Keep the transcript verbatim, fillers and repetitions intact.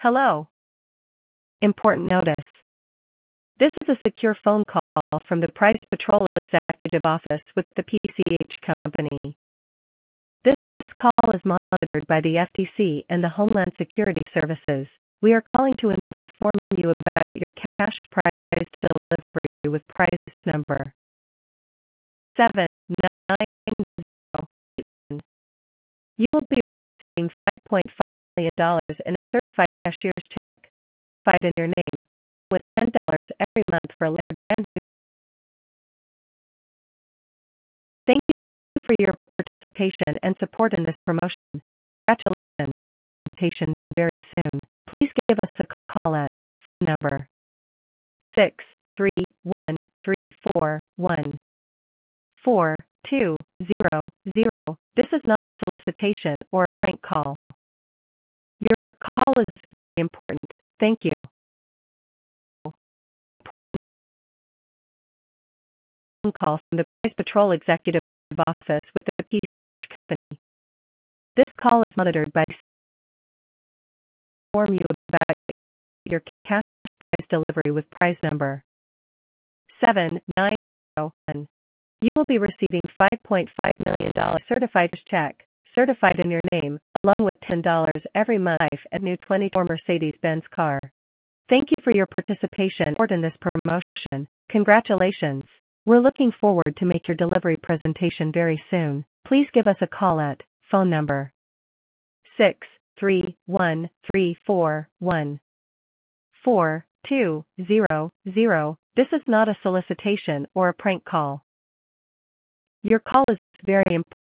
Hello. Important notice. This is a secure phone call from the Price Patrol Executive Office with the P C H Company. This call is monitored by the F T C and the Homeland Security Services. We are calling to inform you about your cash prize delivery with prize number seven nine zero eight one. You will be receiving five point five million dollars in a certified cashier's check, certified in your name, with ten dollars every month for a brand new. Thank you for your participation and support in this promotion. Congratulations. Presentation very soon. Please give us a call at phone number six three one three four one four two zero zero. This is not a solicitation or a prank call. Your call is very important. Thank you. Phone call from the Price Patrol Executive Office with the P C H Company. This call is monitored by inform you about your cash prize delivery with prize number seven nine zero one. You will be receiving five point five million dollars certified check, certified in your name, along with ten dollars every month and new twenty-four Mercedes-Benz car. Thank you for your participation in this promotion. Congratulations. We're looking forward to make your delivery presentation very soon. Please give us a call at phone number six three one three four one four two zero zero. This is not a solicitation or a prank call. Your call is very important.